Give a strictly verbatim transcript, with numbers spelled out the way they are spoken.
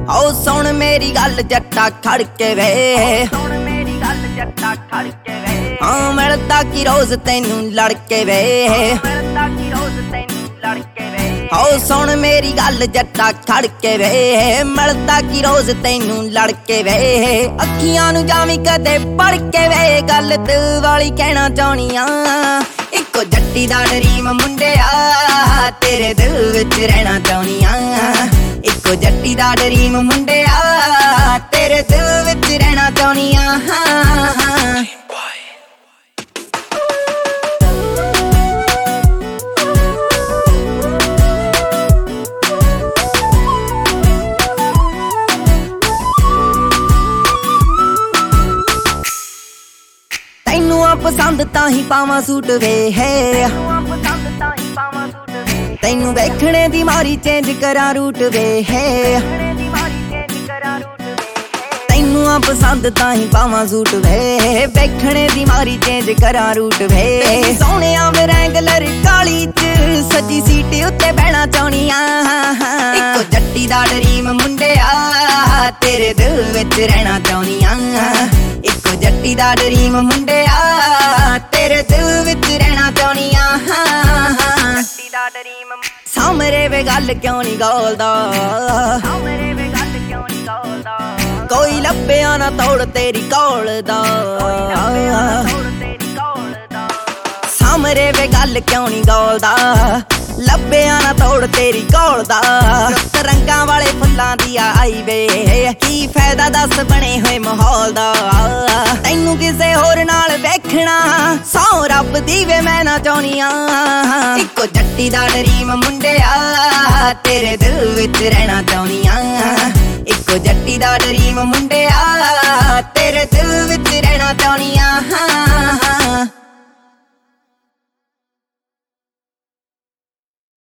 ओ सुन मेरी गल जट्टा खड़ के वे, हाँ मिलता की रोज तेनू लड़के वे। ओ सुन मेरी गल जट्टा खड़ के वे, मिलता की रोज तेनू लड़के वे। अखियां नू जावी कदे पढ़ के वे, गल दिल वाली कहना चाहनी आ। इको जट्टी दा ड्रीम मुंडिया तेरे दिल विच रहना चाहनी आ। इको जट्टी दा ड्रीम मुंडिया तेरे दिल विच रहना चाहनी आ। तैनू आ पसंद ताही पावा सूट वे है, तैनू वेखणे दी मारी चेंज करा रूट वे है। तैनू आ पसंद ताही पावा सूट वे, वेखणे दी मारी चेंज करा रूट वे। सोहणे आ रैंगलर काली च सजी सीट उत्ते बहना चाहनी आ। इको जट्टी दा ड्रीम मुंडिया तेरे दिल विच रहना चाहनी आ। इको जट्टी दा ड्रीम मुंडिया तेरे दिल विच रहना चाहनी आ। सामरे वे गल क्यों नहीं गौलदा, कोई लब्बिया ना तोड़ तेरी कौल दा। सामरे वे गल क्यों नहीं गौलदा, लब्बिया ना तोड़ तेरी कौल दा। रंगा वाले फुल्लां दी आई वे, की फायदा दस बने हुए माहौल दा। तैनू किसे होर नाल वेखना सौ रब दी वे मैं ना चाहनी आ। इको जट्टी दा ड्रीम मुंडिया तेरे दिल विच रहना चाहनी आ। इको जट्टी दा ड्रीम मुंडिया